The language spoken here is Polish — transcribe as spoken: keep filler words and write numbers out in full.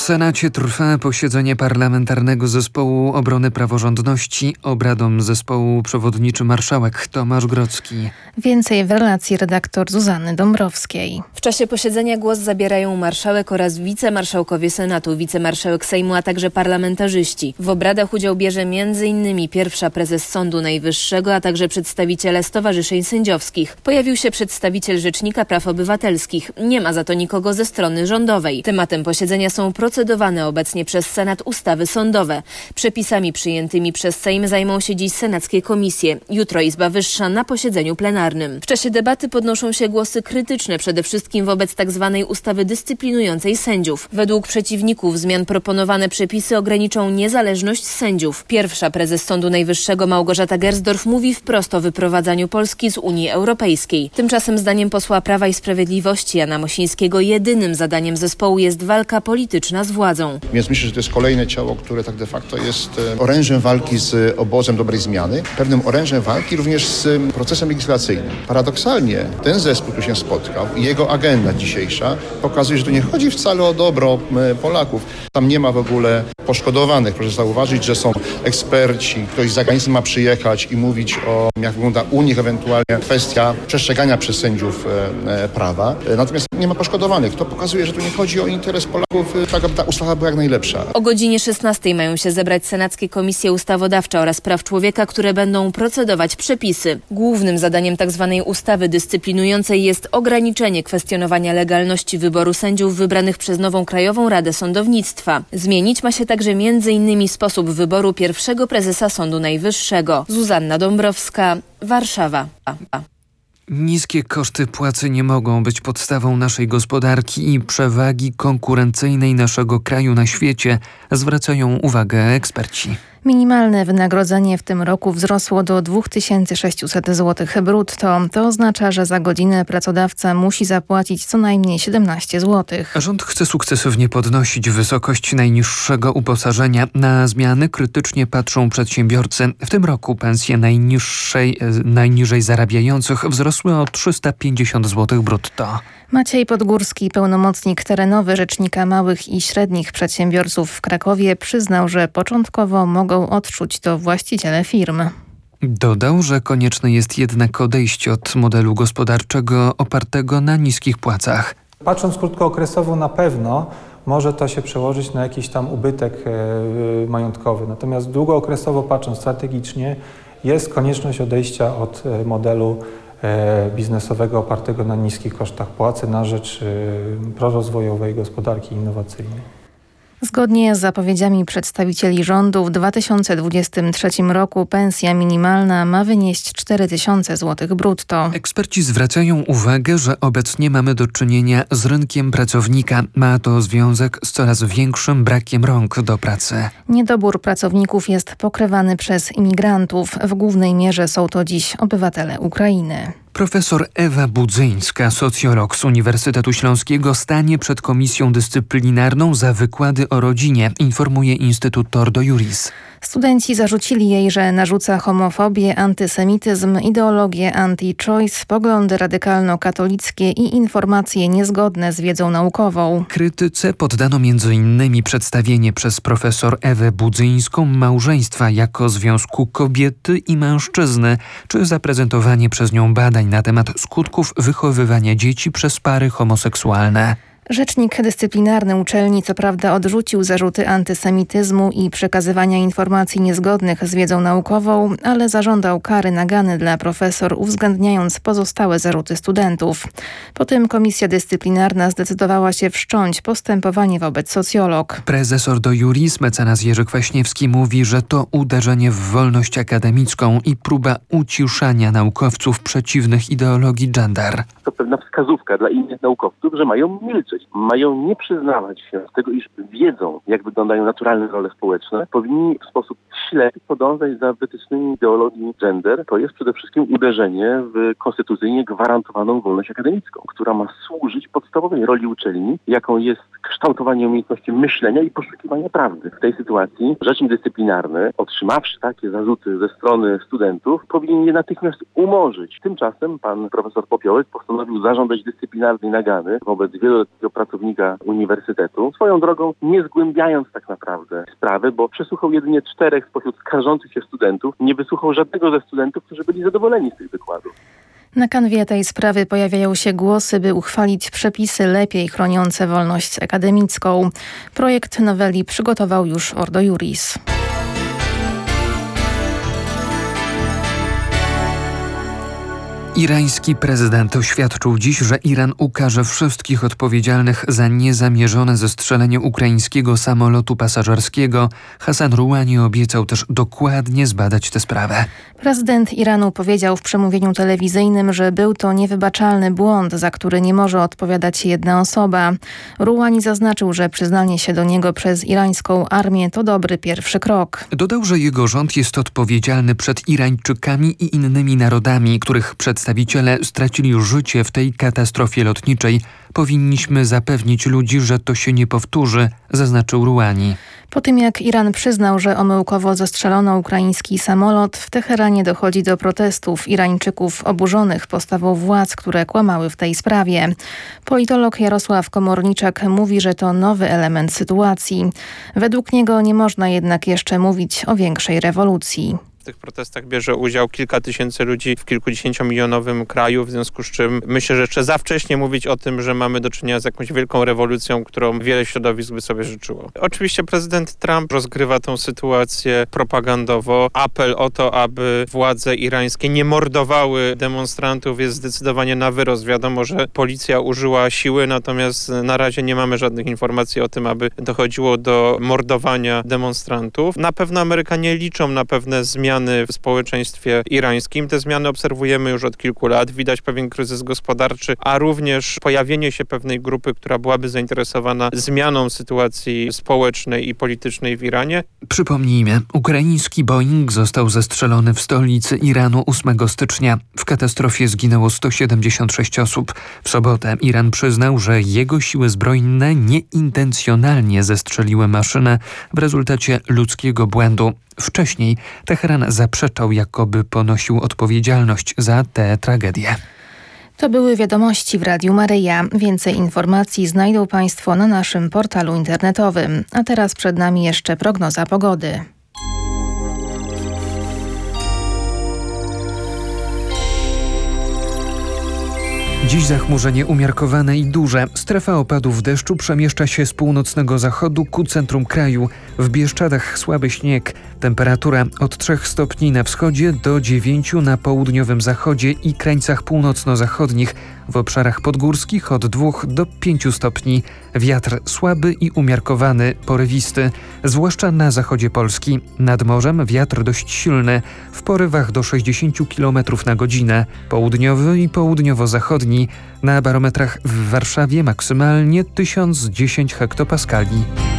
Senacie trwa posiedzenie Parlamentarnego Zespołu Obrony Praworządności. Obradom zespołu przewodniczy marszałek Tomasz Grodzki. Więcej w relacji redaktor Zuzanny Dąbrowskiej. W czasie posiedzenia głos zabierają marszałek oraz wicemarszałkowie Senatu, wicemarszałek Sejmu, a także parlamentarzyści. W obradach udział bierze m.in. pierwsza prezes Sądu Najwyższego, a także przedstawiciele stowarzyszeń sędziowskich. Pojawił się przedstawiciel Rzecznika Praw Obywatelskich. Nie ma za to nikogo ze strony rządowej. Tematem posiedzenia są procedowane obecnie przez Senat ustawy sądowe. Przepisami przyjętymi przez Sejm zajmą się dziś senackie komisje. Jutro Izba Wyższa na posiedzeniu plenarnym. W czasie debaty podnoszą się głosy krytyczne przede wszystkim wobec tzw. ustawy dyscyplinującej sędziów. Według przeciwników zmian proponowane przepisy ograniczą niezależność sędziów. Pierwsza prezes Sądu Najwyższego Małgorzata Gersdorf mówi wprost o wyprowadzaniu Polski z Unii Europejskiej. Tymczasem zdaniem posła Prawa i Sprawiedliwości Jana Mosińskiego jedynym zadaniem zespołu jest walka polityczna z władzą. Więc myślę, że to jest kolejne ciało, które tak de facto jest orężem walki z obozem dobrej zmiany, pewnym orężem walki również z procesem legislacyjnym. Paradoksalnie ten zespół tu się spotkał i jego agenda dzisiejsza pokazuje, że tu nie chodzi wcale o dobro Polaków. Tam nie ma w ogóle poszkodowanych. Proszę zauważyć, że są eksperci, ktoś z zagranicy ma przyjechać i mówić o, jak wygląda u nich ewentualnie kwestia przestrzegania przez sędziów e, prawa. Natomiast nie ma poszkodowanych. To pokazuje, że tu nie chodzi o interes Polaków, tak aby ta ustawa była jak najlepsza. O godzinie szesnastej mają się zebrać senackie komisje ustawodawcze oraz praw człowieka, które będą procedować przepisy. Głównym zadaniem tzw. ustawy dyscyplinującej jest ograniczenie kwestionowania legalności wyboru sędziów wybranych przez nową Krajową Radę Sądownictwa. Zmienić ma się także m.in. sposób wyboru pierwszego prezesa Sądu Najwyższego. Zuzanna Dąbrowska, Warszawa. Niskie koszty płacy nie mogą być podstawą naszej gospodarki i przewagi konkurencyjnej naszego kraju na świecie, zwracają uwagę eksperci. Minimalne wynagrodzenie w tym roku wzrosło do dwa tysiące sześćset złotych brutto. To oznacza, że za godzinę pracodawca musi zapłacić co najmniej siedemnaście złotych. Rząd chce sukcesywnie podnosić wysokość najniższego uposażenia. Na zmiany krytycznie patrzą przedsiębiorcy. W tym roku pensje najniższej, najniżej zarabiających wzrosły o trzysta pięćdziesiąt złotych brutto. Maciej Podgórski, pełnomocnik terenowy Rzecznika Małych i Średnich Przedsiębiorców w Krakowie, przyznał, że początkowo mogą odczuć to właściciele firm. Dodał, że konieczne jest jednak odejście od modelu gospodarczego opartego na niskich płacach. Patrząc krótkookresowo, na pewno może to się przełożyć na jakiś tam ubytek e, majątkowy. Natomiast długookresowo patrząc strategicznie, jest konieczność odejścia od e, modelu biznesowego opartego na niskich kosztach płacy na rzecz prorozwojowej gospodarki innowacyjnej. Zgodnie z zapowiedziami przedstawicieli rządu w dwa tysiące dwudziestym trzecim roku pensja minimalna ma wynieść cztery tysiące złotych brutto. Eksperci zwracają uwagę, że obecnie mamy do czynienia z rynkiem pracownika. Ma to związek z coraz większym brakiem rąk do pracy. Niedobór pracowników jest pokrywany przez imigrantów. W głównej mierze są to dziś obywatele Ukrainy. Profesor Ewa Budzyńska, socjolog z Uniwersytetu Śląskiego, stanie przed komisją dyscyplinarną za wykłady o rodzinie, informuje Instytut Tordo Juris. Studenci zarzucili jej, że narzuca homofobię, antysemityzm, ideologię anti-choice, poglądy radykalno-katolickie i informacje niezgodne z wiedzą naukową. Krytyce poddano między innymi przedstawienie przez profesor Ewę Budzyńską małżeństwa jako związku kobiety i mężczyzny, czy zaprezentowanie przez nią badań na temat skutków wychowywania dzieci przez pary homoseksualne. Rzecznik dyscyplinarny uczelni co prawda odrzucił zarzuty antysemityzmu i przekazywania informacji niezgodnych z wiedzą naukową, ale zażądał kary nagany dla profesor, uwzględniając pozostałe zarzuty studentów. Potem komisja dyscyplinarna zdecydowała się wszcząć postępowanie wobec socjolog. Prezes Ordo Juris, mecenas Jerzy Kwaśniewski, mówi, że to uderzenie w wolność akademicką i próba uciszania naukowców przeciwnych ideologii gender. To pewna wskazówka dla innych naukowców, że mają milczeć. Mają nie przyznawać się z tego, iż wiedzą, jak wyglądają naturalne role społeczne. Powinni w sposób ślepy podążać za wytycznymi ideologii gender. To jest przede wszystkim uderzenie w konstytucyjnie gwarantowaną wolność akademicką, która ma służyć podstawowej roli uczelni, jaką jest kształtowanie umiejętności myślenia i poszukiwania prawdy. W tej sytuacji rzecznik dyscyplinarny, otrzymawszy takie zarzuty ze strony studentów, powinien je natychmiast umorzyć. Tymczasem pan profesor Popiołek postanowił zażądać dyscyplinarnej nagany wobec wieloletniego takiego pracownika uniwersytetu. Swoją drogą nie zgłębiając tak naprawdę sprawy, bo przesłuchał jedynie czterech spośród skarżących się studentów. Nie wysłuchał żadnego ze studentów, którzy byli zadowoleni z tych wykładów. Na kanwie tej sprawy pojawiają się głosy, by uchwalić przepisy lepiej chroniące wolność akademicką. Projekt noweli przygotował już Ordo Iuris. Irański prezydent oświadczył dziś, że Iran ukarze wszystkich odpowiedzialnych za niezamierzone zestrzelenie ukraińskiego samolotu pasażerskiego. Hassan Rouhani obiecał też dokładnie zbadać tę sprawę. Prezydent Iranu powiedział w przemówieniu telewizyjnym, że był to niewybaczalny błąd, za który nie może odpowiadać jedna osoba. Rouhani zaznaczył, że przyznanie się do niego przez irańską armię to dobry pierwszy krok. Dodał, że jego rząd jest odpowiedzialny przed Irańczykami i innymi narodami, których przedstawiciele stracili życie w tej katastrofie lotniczej. Powinniśmy zapewnić ludzi, że to się nie powtórzy, zaznaczył Rouhani. Po tym jak Iran przyznał, że omyłkowo zestrzelono ukraiński samolot, w Teheranie dochodzi do protestów Irańczyków oburzonych postawą władz, które kłamały w tej sprawie. Politolog Jarosław Komorniczak mówi, że to nowy element sytuacji. Według niego nie można jednak jeszcze mówić o większej rewolucji. W tych protestach bierze udział kilka tysięcy ludzi w kilkudziesięciomilionowym kraju, w związku z czym myślę, że jeszcze za wcześnie mówić o tym, że mamy do czynienia z jakąś wielką rewolucją, którą wiele środowisk by sobie życzyło. Oczywiście prezydent Trump rozgrywa tę sytuację propagandowo. Apel o to, aby władze irańskie nie mordowały demonstrantów, jest zdecydowanie na wyrost. Wiadomo, że policja użyła siły, natomiast na razie nie mamy żadnych informacji o tym, aby dochodziło do mordowania demonstrantów. Na pewno Amerykanie liczą na pewne zmiany w społeczeństwie irańskim. Te zmiany obserwujemy już od kilku lat. Widać pewien kryzys gospodarczy, a również pojawienie się pewnej grupy, która byłaby zainteresowana zmianą sytuacji społecznej i politycznej w Iranie. Przypomnijmy, ukraiński Boeing został zestrzelony w stolicy Iranu ósmego stycznia. W katastrofie zginęło sto siedemdziesiąt sześć osób. W sobotę Iran przyznał, że jego siły zbrojne nieintencjonalnie zestrzeliły maszynę w rezultacie ludzkiego błędu. Wcześniej Teheran zaprzeczał, jakoby ponosił odpowiedzialność za tę tragedię. To były wiadomości w Radiu Maryja. Więcej informacji znajdą Państwo na naszym portalu internetowym. A teraz przed nami jeszcze prognoza pogody. Dziś zachmurzenie umiarkowane i duże. Strefa opadów deszczu przemieszcza się z północnego zachodu ku centrum kraju. W Bieszczadach słaby śnieg. Temperatura od trzech stopni na wschodzie do dziewięciu na południowym zachodzie i krańcach północno-zachodnich. W obszarach podgórskich od dwóch do pięciu stopni. Wiatr słaby i umiarkowany, porywisty, zwłaszcza na zachodzie Polski. Nad morzem wiatr dość silny, w porywach do sześćdziesięciu kilometrów na godzinę. Południowy i południowo-zachodni. Na barometrach w Warszawie maksymalnie tysiąc dziesięć hektopaskali.